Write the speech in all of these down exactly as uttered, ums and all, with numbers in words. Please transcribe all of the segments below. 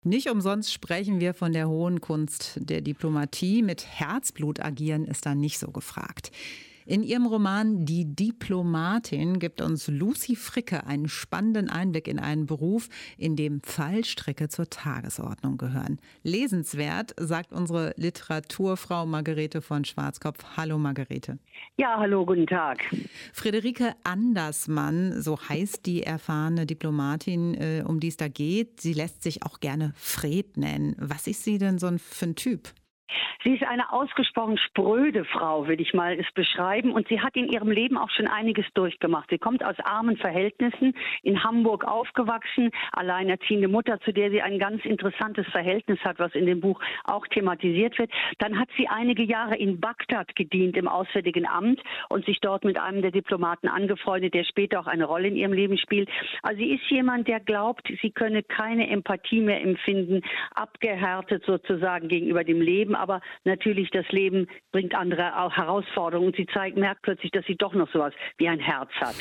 Nicht umsonst sprechen wir von der hohen Kunst der Diplomatie. Mit Herzblut agieren ist da nicht so gefragt. In ihrem Roman Die Diplomatin gibt uns Lucy Fricke einen spannenden Einblick in einen Beruf, in dem Fallstricke zur Tagesordnung gehören. Lesenswert, sagt unsere Literaturfrau Margarete von Schwarzkopf. Hallo Margarete. Ja, hallo, guten Tag. Friederike Andersmann, so heißt die erfahrene Diplomatin, äh, um die es da geht. Sie lässt sich auch gerne Fred nennen. Was ist sie denn so für ein Typ? Sie ist eine ausgesprochen spröde Frau, würde ich mal es beschreiben. Und sie hat in ihrem Leben auch schon einiges durchgemacht. Sie kommt aus armen Verhältnissen, in Hamburg aufgewachsen, alleinerziehende Mutter, zu der sie ein ganz interessantes Verhältnis hat, was in dem Buch auch thematisiert wird. Dann hat sie einige Jahre in Bagdad gedient im Auswärtigen Amt und sich dort mit einem der Diplomaten angefreundet, der später auch eine Rolle in ihrem Leben spielt. Also sie ist jemand, der glaubt, sie könne keine Empathie mehr empfinden, abgehärtet sozusagen gegenüber dem Leben. Aber natürlich, das Leben bringt andere auch Herausforderungen und sie zeigt, merkt plötzlich, dass sie doch noch sowas wie ein Herz hat.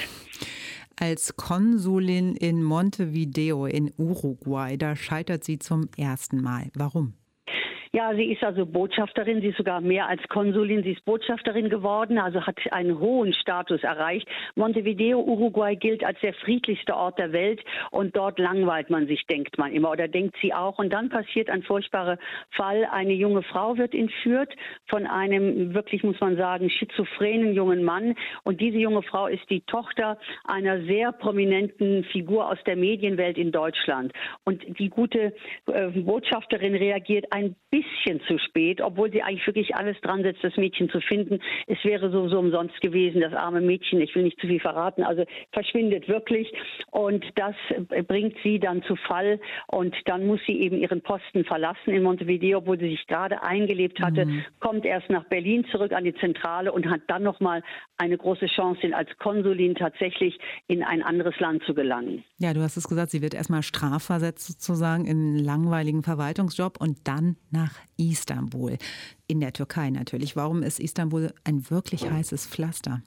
Als Konsulin in Montevideo in Uruguay, da scheitert sie zum ersten Mal. Warum? Ja, sie ist also Botschafterin, sie ist sogar mehr als Konsulin, sie ist Botschafterin geworden, also hat einen hohen Status erreicht. Montevideo, Uruguay gilt als der friedlichste Ort der Welt und dort langweilt man sich, denkt man immer, oder denkt sie auch. Und dann passiert ein furchtbarer Fall, eine junge Frau wird entführt von einem, wirklich muss man sagen, schizophrenen jungen Mann. Und diese junge Frau ist die Tochter einer sehr prominenten Figur aus der Medienwelt in Deutschland. Und die gute äh, Botschafterin reagiert ein bisschen bisschen zu spät, obwohl sie eigentlich wirklich alles dran setzt, das Mädchen zu finden. Es wäre sowieso umsonst gewesen, das arme Mädchen, ich will nicht zu viel verraten, also verschwindet wirklich und das bringt sie dann zu Fall und dann muss sie eben ihren Posten verlassen in Montevideo, obwohl sie sich gerade eingelebt hatte, mhm. kommt erst nach Berlin zurück an die Zentrale und hat dann nochmal eine große Chance, als Konsulin tatsächlich in ein anderes Land zu gelangen. Ja, du hast es gesagt, sie wird erstmal strafversetzt sozusagen in einen langweiligen Verwaltungsjob und dann nach Istanbul, in der Türkei natürlich. Warum ist Istanbul ein wirklich heißes Pflaster?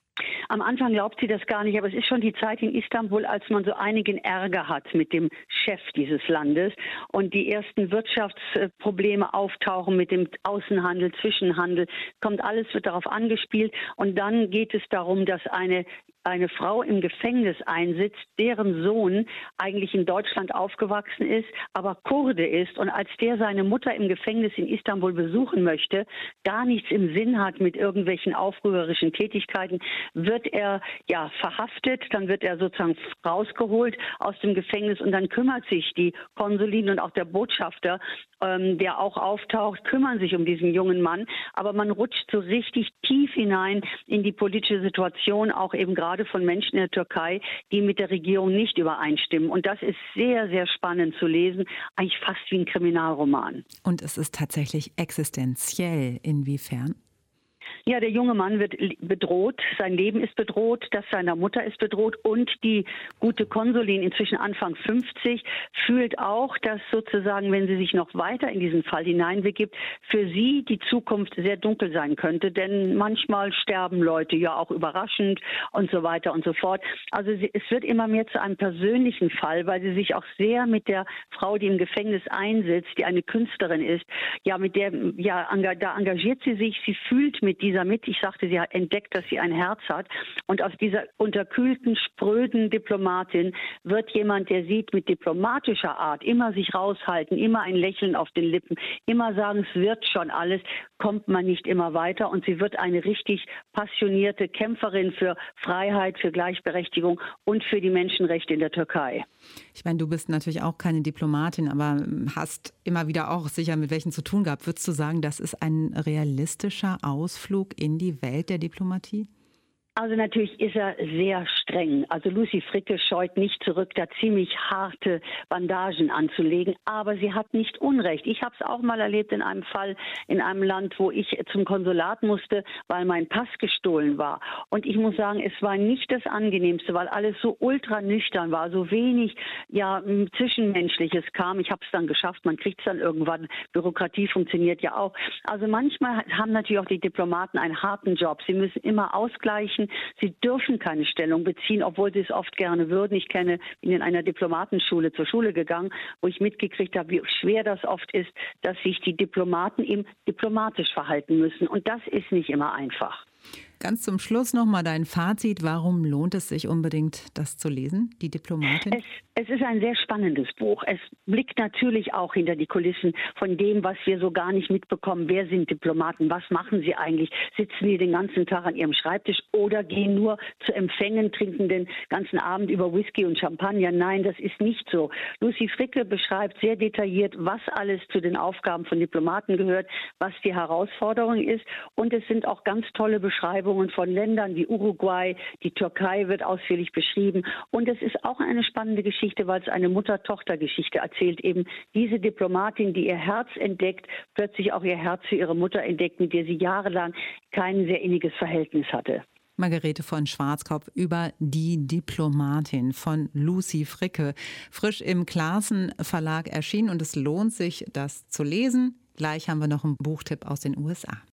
Am Anfang glaubt sie das gar nicht, aber es ist schon die Zeit in Istanbul, als man so einigen Ärger hat mit dem Chef dieses Landes und die ersten Wirtschaftsprobleme auftauchen mit dem Außenhandel, Zwischenhandel, kommt alles, wird darauf angespielt und dann geht es darum, dass eine eine Frau im Gefängnis einsitzt, deren Sohn eigentlich in Deutschland aufgewachsen ist, aber Kurde ist und als der seine Mutter im Gefängnis in Istanbul besuchen möchte, gar nichts im Sinn hat mit irgendwelchen aufrührerischen Tätigkeiten, wird er ja verhaftet, dann wird er sozusagen rausgeholt aus dem Gefängnis und dann kümmert sich die Konsulin und auch der Botschafter, ähm, der auch auftaucht, kümmern sich um diesen jungen Mann, aber man rutscht so richtig tief hinein in die politische Situation, auch eben gerade von Menschen in der Türkei, die mit der Regierung nicht übereinstimmen. Und das ist sehr, sehr spannend zu lesen, eigentlich fast wie ein Kriminalroman. Und es ist tatsächlich existenziell. Inwiefern? Ja, der junge Mann wird bedroht, sein Leben ist bedroht, das seiner Mutter ist bedroht und die gute Konsulin, inzwischen Anfang fünfzig, fühlt auch, dass sozusagen, wenn sie sich noch weiter in diesen Fall hineinbegibt, für sie die Zukunft sehr dunkel sein könnte, denn manchmal sterben Leute ja auch überraschend und so weiter und so fort. Also sie, es wird immer mehr zu einem persönlichen Fall, weil sie sich auch sehr mit der Frau, die im Gefängnis einsitzt, die eine Künstlerin ist, ja, mit der, ja, da engagiert sie sich, sie fühlt mit dieser mit. Ich sagte, sie hat entdeckt, dass sie ein Herz hat. Und aus dieser unterkühlten, spröden Diplomatin wird jemand, der sieht mit diplomatischer Art, immer sich raushalten, immer ein Lächeln auf den Lippen, immer sagen, es wird schon alles, kommt man nicht immer weiter. Und sie wird eine richtig passionierte Kämpferin für Freiheit, für Gleichberechtigung und für die Menschenrechte in der Türkei. Ich meine, du bist natürlich auch keine Diplomatin, aber hast immer wieder auch sicher mit welchen zu tun gehabt. Würdest du sagen, das ist ein realistischer Ausflug in die Welt der Diplomatie? Also natürlich ist er sehr streng. Also Lucy Fricke scheut nicht zurück, da ziemlich harte Bandagen anzulegen. Aber sie hat nicht Unrecht. Ich habe es auch mal erlebt in einem Fall in einem Land, wo ich zum Konsulat musste, weil mein Pass gestohlen war. Und ich muss sagen, es war nicht das Angenehmste, weil alles so ultra nüchtern war, so wenig ja Zwischenmenschliches kam. Ich habe es dann geschafft, man kriegt es dann irgendwann. Bürokratie funktioniert ja auch. Also manchmal haben natürlich auch die Diplomaten einen harten Job. Sie müssen immer ausgleichen. müssen. Sie dürfen keine Stellung beziehen, obwohl sie es oft gerne würden. Ich kenne, bin in einer Diplomatenschule zur Schule gegangen, wo ich mitgekriegt habe, wie schwer das oft ist, dass sich die Diplomaten eben diplomatisch verhalten müssen. Und das ist nicht immer einfach. Ganz zum Schluss noch mal dein Fazit. Warum lohnt es sich unbedingt, das zu lesen, die Diplomatin? Es, es ist ein sehr spannendes Buch. Es blickt natürlich auch hinter die Kulissen von dem, was wir so gar nicht mitbekommen. Wer sind Diplomaten? Was machen sie eigentlich? Sitzen die den ganzen Tag an ihrem Schreibtisch oder gehen nur zu Empfängen, trinken den ganzen Abend über Whisky und Champagner? Nein, das ist nicht so. Lucy Fricke beschreibt sehr detailliert, was alles zu den Aufgaben von Diplomaten gehört, was die Herausforderung ist. Und es sind auch ganz tolle Beschreibungen von Ländern wie Uruguay, die Türkei wird ausführlich beschrieben. Und es ist auch eine spannende Geschichte, weil es eine Mutter-Tochter-Geschichte erzählt. Eben diese Diplomatin, die ihr Herz entdeckt, plötzlich auch ihr Herz für ihre Mutter entdeckt, mit der sie jahrelang kein sehr inniges Verhältnis hatte. Margarete von Schwarzkopf über Die Diplomatin von Lucy Fricke. Frisch im Clasen Verlag erschienen und es lohnt sich, das zu lesen. Gleich haben wir noch einen Buchtipp aus den U S A.